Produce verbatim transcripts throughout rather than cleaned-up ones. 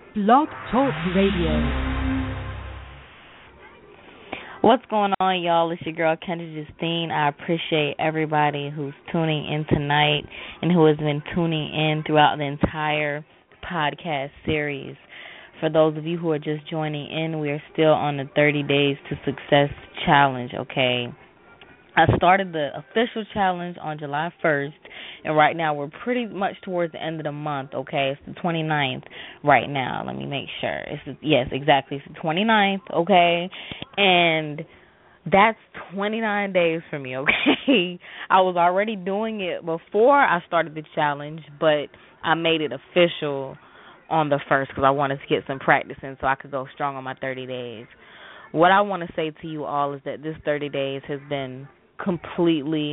Blog Talk Radio. What's going on, y'all? It's your girl, Kendra Justine. I appreciate everybody who's tuning in tonight and who has been tuning in throughout the entire podcast series. For those of you who are just joining in, we are still on the thirty Days to Success Challenge, okay? I started the official challenge on July first, and right now we're pretty much towards the end of the month, okay? It's the twenty-ninth right now. Let me make sure. It's the, yes, exactly. It's the twenty-ninth, okay? And that's twenty-nine days for me, okay? I was already doing it before I started the challenge, but I made it official on the first because I wanted to get some practice in so I could go strong on my thirty days. What I want to say to you all is that this thirty days has been completely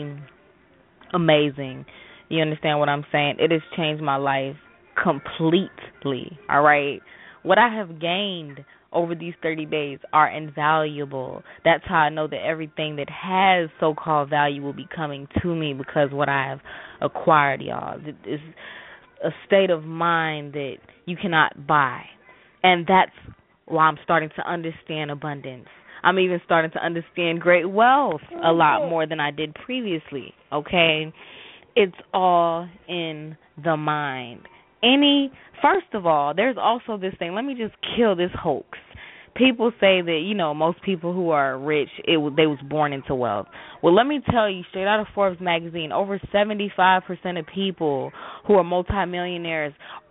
amazing. You understand what I'm saying? It has changed my life completely, all right? What I have gained over these thirty days are invaluable. That's how I know that everything that has so-called value will be coming to me because what I have acquired, y'all. It is a state of mind that you cannot buy. And that's why I'm starting to understand abundance. I'm even starting to understand great wealth a lot more than I did previously, okay? It's all in the mind. Any, first of all, there's also this thing. Let me just kill this hoax. People say that, you know, most people who are rich, it they was born into wealth. Well, let me tell you, straight out of Forbes magazine, over seventy-five percent of people who are multimillionaires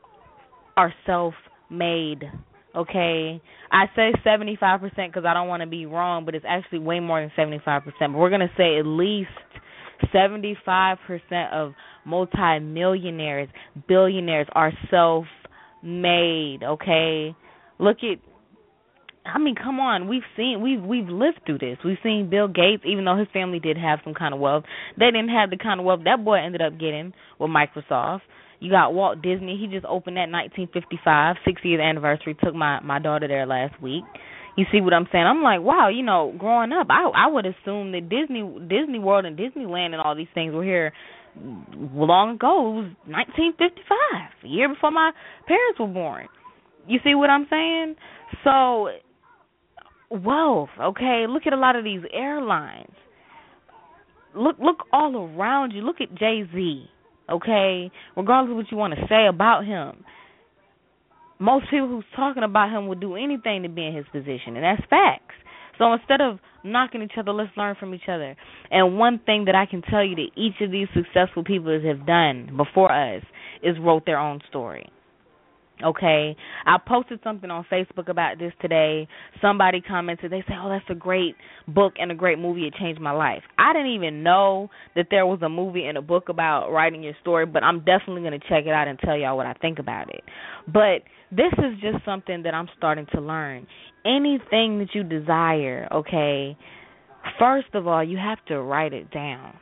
are self-made. Okay, I say seventy-five percent because I don't want to be wrong, but it's actually way more than seventy-five percent. But we're going to say at least seventy-five percent of multimillionaires, billionaires are self-made, okay? Look at, I mean, come on, we've seen, we've, we've lived through this. We've seen Bill Gates, even though his family did have some kind of wealth, they didn't have the kind of wealth that boy ended up getting with Microsoft. You got Walt Disney. He just opened that nineteen fifty-five, sixtieth anniversary. Took my, my daughter there last week. You see what I'm saying? I'm like, wow, you know, growing up, I I would assume that Disney Disney World and Disneyland and all these things were here long ago. It was nineteen fifty-five, a year before my parents were born. You see what I'm saying? So, wealth, okay? Look at a lot of these airlines. Look, look all around you. Look at Jay-Z. Okay, regardless of what you want to say about him, most people who's talking about him would do anything to be in his position, and that's facts. So instead of knocking each other, let's learn from each other. And one thing that I can tell you that each of these successful people have done before us is wrote their own story. Okay, I posted something on Facebook about this today. Somebody commented, they say, oh, that's a great book and a great movie. It changed my life. I didn't even know that there was a movie and a book about writing your story, but I'm definitely going to check it out and tell y'all what I think about it. But this is just something that I'm starting to learn. Anything that you desire, okay, first of all, you have to write it down.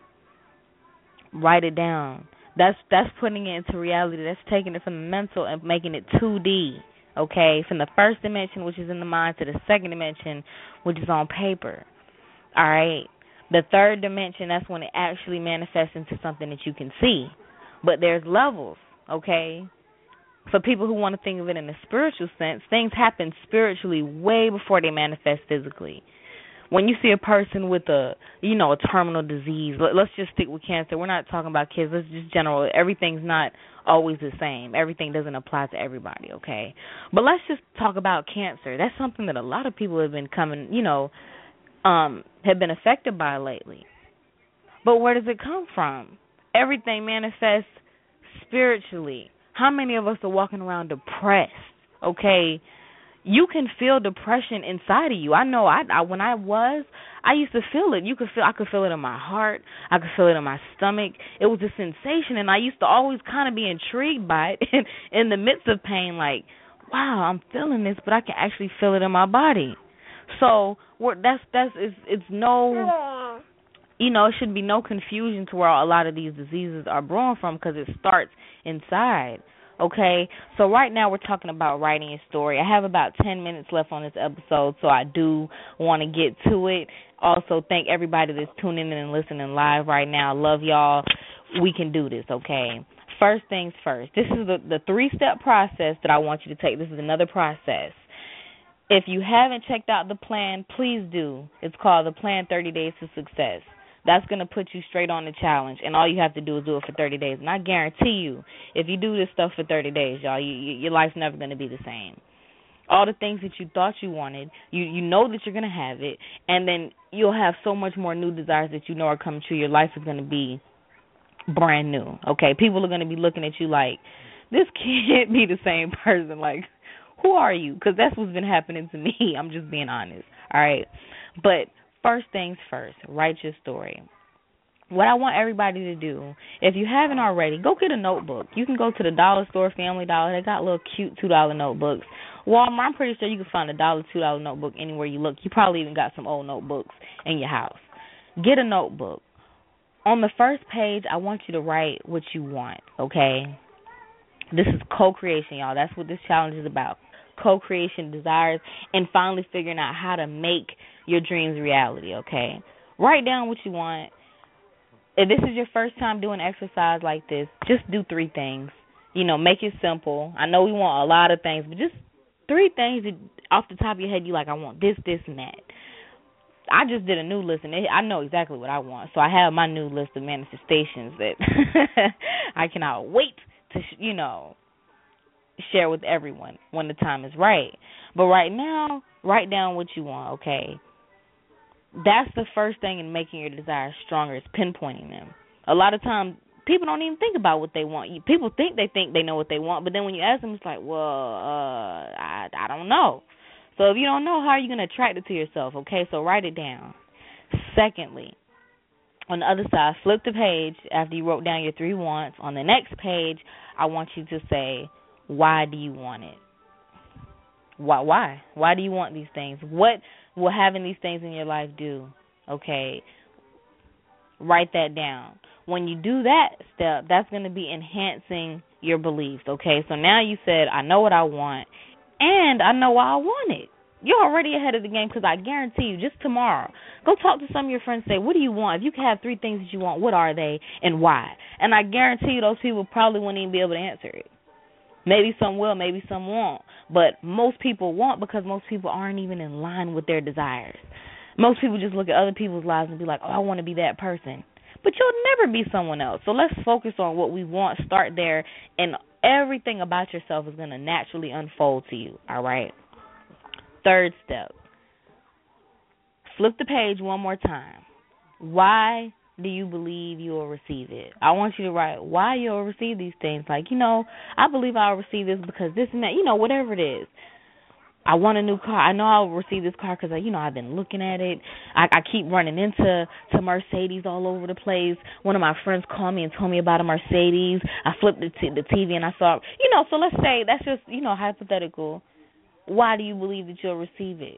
Write it down. That's that's putting it into reality. That's taking it from the mental and making it two D, okay? From the first dimension, which is in the mind, to the second dimension, which is on paper, all right? The third dimension, that's when it actually manifests into something that you can see. But there's levels, okay? For people who want to think of it in a spiritual sense, things happen spiritually way before they manifest physically. When you see a person with a, you know, a terminal disease, let, let's just stick with cancer. We're not talking about kids. Let's just general. Everything's not always the same. Everything doesn't apply to everybody, okay? But let's just talk about cancer. That's something that a lot of people have been coming, you know, um, have been affected by lately. But where does it come from? Everything manifests spiritually. How many of us are walking around depressed, okay? You can feel depression inside of you. I know I, I when I was, I used to feel it. You could feel I could feel it in my heart. I could feel it in my stomach. It was a sensation, and I used to always kind of be intrigued by it in, in the midst of pain, like, wow, I'm feeling this, but I can actually feel it in my body. So we're, that's that's it's, it's no, you know, it should be no confusion to where a lot of these diseases are born from because it starts inside. Okay, so right now we're talking about writing a story. I have about ten minutes left on this episode, so I do want to get to it. Also, thank everybody that's tuning in and listening live right now. Love y'all. We can do this, okay? first things first. This is the, the three-step process that I want you to take. This is another process. If you haven't checked out the plan, please do. It's called the Plan thirty Days to Success. That's going to put you straight on the challenge, and all you have to do is do it for thirty days. And I guarantee you, if you do this stuff for thirty days, y'all, you, you, your life's never going to be the same. All the things that you thought you wanted, you, you know that you're going to have it, and then you'll have so much more new desires that you know are coming true. Your life is going to be brand new, okay? People are going to be looking at you like, this can't be the same person. Like, who are you? Because that's what's been happening to me. I'm just being honest, all right? But first things first, write your story. What I want everybody to do, if you haven't already, go get a notebook. You can go to the dollar store, Family Dollar. They got little cute two dollar notebooks. Walmart, I'm pretty sure you can find a dollar, two dollar notebook anywhere you look. You probably even got some old notebooks in your house. Get a notebook. On the first page, I want you to write what you want, okay? This is co-creation, y'all. That's what this challenge is about. Co-creation, desires, and finally figuring out how to make your dreams reality, okay? Write down what you want. If this is your first time doing exercise like this, just do three things. You know, make it simple. I know we want a lot of things, but just three things that off the top of your head, you like, I want this, this, and that. I just did a new list, and I know exactly what I want. So I have my new list of manifestations that I cannot wait to, you know, share with everyone when the time is right. But right now, write down what you want, okay? That's the first thing in making your desires stronger, is pinpointing them. A lot of times, people don't even think about what they want. People think they think they know what they want, but then when you ask them, it's like, well, uh, I, I don't know. So if you don't know, how are you going to attract it to yourself, okay? So write it down. Secondly, on the other side, flip the page after you wrote down your three wants. On the next page, I want you to say, why do you want it? Why? Why? Why do you want these things? What will having these things in your life do? Okay, write that down. When you do that step, that's going to be enhancing your beliefs, okay? So now you said, I know what I want, and I know why I want it. You're already ahead of the game, because I guarantee you, just tomorrow, go talk to some of your friends and say, what do you want? If you could have three things that you want, what are they and why? And I guarantee you those people probably wouldn't even be able to answer it. Maybe some will, maybe some won't. But most people won't, because most people aren't even in line with their desires. Most people just look at other people's lives and be like, oh, I want to be that person. But you'll never be someone else. So let's focus on what we want, start there, and everything about yourself is going to naturally unfold to you, all right? Third step, flip the page one more time. Why do you believe you will receive it? I want you to write why you'll receive these things. Like, you know, I believe I'll receive this because this and that, you know, whatever it is. I want a new car. I know I'll receive this car because, you know, I've been looking at it. I, I keep running into to Mercedes all over the place. One of my friends called me and told me about a Mercedes. I flipped the, t- the T V and I saw, you know, so let's say that's just, you know, hypothetical. Why do you believe that you'll receive it?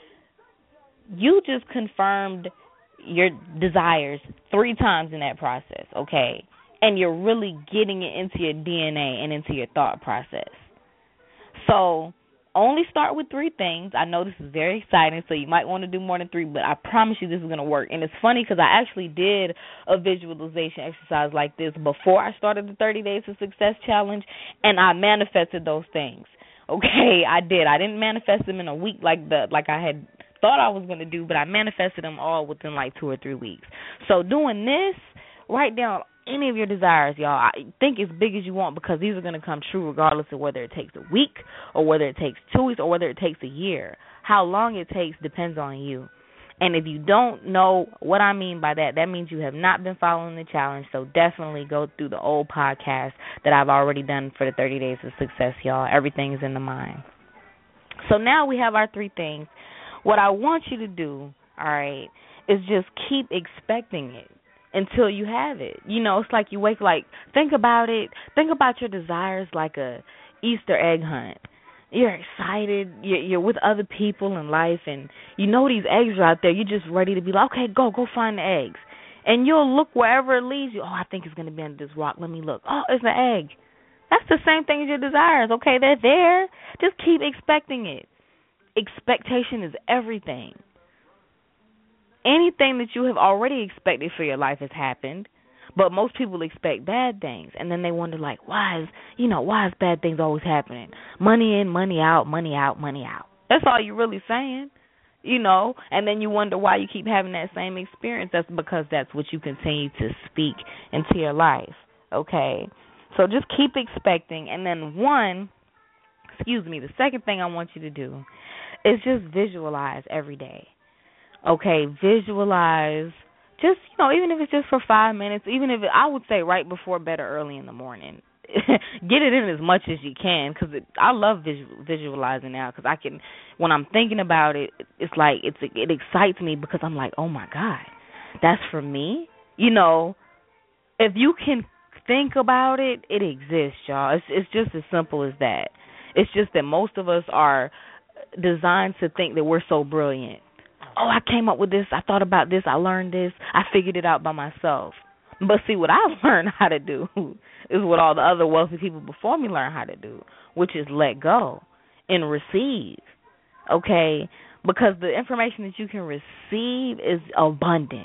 You just confirmed your desires three times in that process, okay? And you're really getting it into your D N A and into your thought process. So only start with three things. I know this is very exciting, so you might want to do more than three, but I promise you this is going to work. And it's funny because I actually did a visualization exercise like this before I started the thirty Days to Success Challenge, and I manifested those things. Okay, I did. I didn't manifest them in a week like the like I had thought I was going to do, but I manifested them all within like two or three weeks. So doing this, write down any of your desires, y'all. I think as big as you want, because these are going to come true regardless of whether it takes a week or whether it takes two weeks or whether it takes a year. How long it takes depends on you. And if you don't know what I mean by that, that means you have not been following the challenge. So definitely go through the old podcast that I've already done for the thirty Days of Success, y'all. Everything is in the mind. So now we have our three things. What I want you to do, all right, is just keep expecting it until you have it. You know, it's like you wake, like, think about it. Think about your desires like a Easter egg hunt. You're excited. You're, you're with other people in life, and you know these eggs are out there. You're just ready to be like, okay, go, go find the eggs. And you'll look wherever it leads you. Oh, I think it's going to be under this rock. Let me look. Oh, it's an egg. That's the same thing as your desires. Okay, they're there. Just keep expecting it. Expectation is everything. Anything that you have already expected for your life has happened, But most people expect bad things, and then they wonder, like, why is, you know, why is bad things always happening? Money in, money out, money out, money out. That's all you're really saying, you know, and then you wonder why you keep having that same experience. That's because that's what you continue to speak into your life, okay? So just keep expecting, and then one, excuse me, the second thing I want you to do is just visualize every day, okay? Visualize. Just, you know, even if it's just for five minutes, even if it, I would say right before bed or early in the morning, get it in as much as you can, because I love visual, visualizing now, because I can, when I'm thinking about it, it's like, it's it excites me, because I'm like, oh my God, that's for me? You know, if you can think about it, it exists, y'all. It's, it's just as simple as that. It's just that most of us are designed to think that we're so brilliant. Oh, I came up with this, I thought about this, I learned this, I figured it out by myself. But see, what I've learned how to do is what all the other wealthy people before me learned how to do, which is let go and receive, okay? Because the information that you can receive is abundant.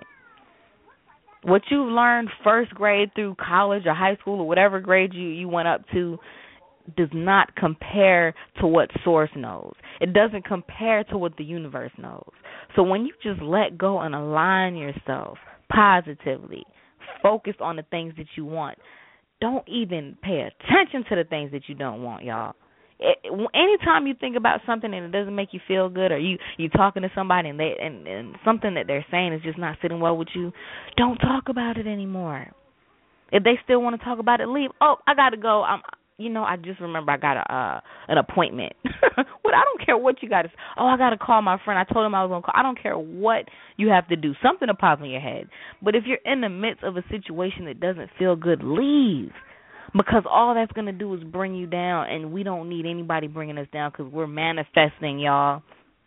What you've learned first grade through college or high school or whatever grade you, you went up to does not compare to what source knows. It doesn't compare to what the universe knows. So when you just let go and align yourself positively, focus on the things that you want, don't even pay attention to the things that you don't want, y'all. It, anytime you think about something and it doesn't make you feel good, or you you talking to somebody and they and, and something that they're saying is just not sitting well with you, don't talk about it anymore. If they still want to talk about it, leave. Oh, I got to go. I'm You know, I just remember I got a uh, an appointment. Well, I don't care what you got to say. Oh, I got to call my friend. I told him I was going to call. I don't care what you have to do. Something will pop in your head. But if you're in the midst of a situation that doesn't feel good, leave. Because all that's going to do is bring you down, and we don't need anybody bringing us down, because we're manifesting, y'all.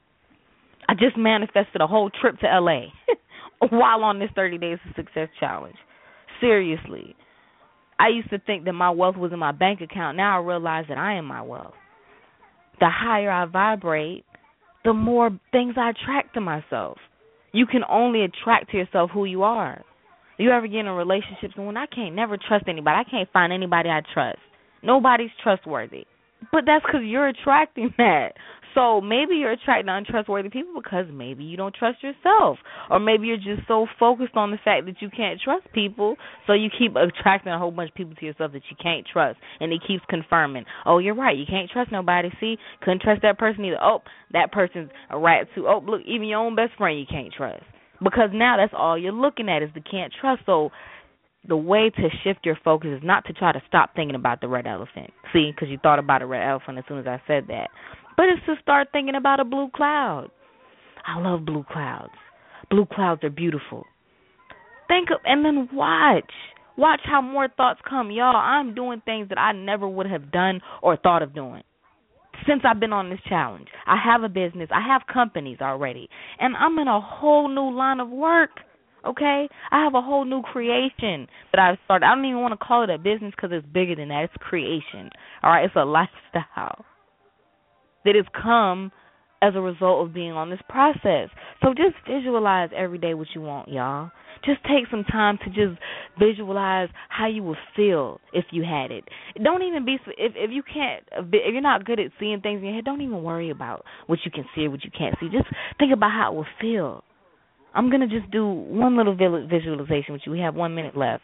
I just manifested a whole trip to L A while on this thirty Days of Success Challenge. Seriously. I used to think that my wealth was in my bank account. Now I realize that I am my wealth. The higher I vibrate, the more things I attract to myself. You can only attract to yourself who you are. You ever get in relationships and when I can't never trust anybody, I can't find anybody I trust. Nobody's trustworthy. But that's because you're attracting that. So maybe you're attracting untrustworthy people because maybe you don't trust yourself. Or maybe you're just so focused on the fact that you can't trust people, so you keep attracting a whole bunch of people to yourself that you can't trust. And it keeps confirming, oh, you're right, you can't trust nobody. See, couldn't trust that person either. Oh, that person's a rat too. Oh, look, even your own best friend you can't trust. Because now that's all you're looking at is the can't trust. So the way to shift your focus is not to try to stop thinking about the red elephant. See, because you thought about a red elephant as soon as I said that. But it's to start thinking about a blue cloud. I love blue clouds. Blue clouds are beautiful. Think of, and then watch. Watch how more thoughts come. Y'all, I'm doing things that I never would have done or thought of doing since I've been on this challenge. I have a business. I have companies already. And I'm in a whole new line of work. Okay? I have a whole new creation that I've started. I don't even want to call it a business because it's bigger than that. It's creation. All right? It's a lifestyle that has come as a result of being on this process. So just visualize every day what you want, y'all. Just take some time to just visualize how you would feel if you had it. Don't even be, if if you can't, if you're not good at seeing things in your head, don't even worry about what you can see or what you can't see. Just think about how it would feel. I'm going to just do one little visualization with you. We have one minute left.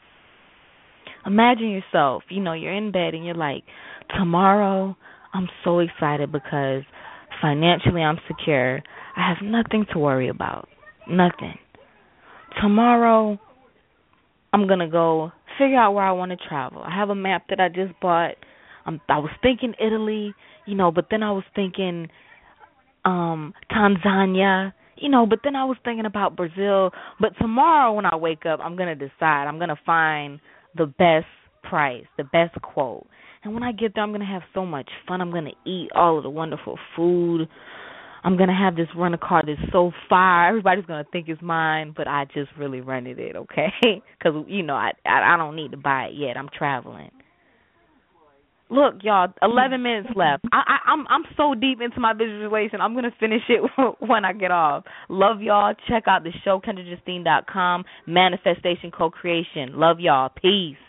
Imagine yourself, you know, you're in bed and you're like, tomorrow I'm so excited because financially I'm secure. I have nothing to worry about. Nothing. Tomorrow I'm going to go figure out where I want to travel. I have a map that I just bought. Um, I was thinking Italy, you know, but then I was thinking um, Tanzania, you know, but then I was thinking about Brazil. But tomorrow when I wake up, I'm going to decide. I'm going to find the best price, the best quote. And when I get there, I'm going to have so much fun. I'm going to eat all of the wonderful food. I'm going to have this rental car that's so fire. Everybody's going to think it's mine, but I just really rented it, okay? Because, you know, I, I I don't need to buy it yet. I'm traveling. Look, y'all, eleven minutes left. I, I, I'm I'm so deep into my visualization. I'm gonna finish it when I get off. Love y'all. Check out the show, Kendra Justine dot com. Manifestation Co-Creation. Love y'all. Peace.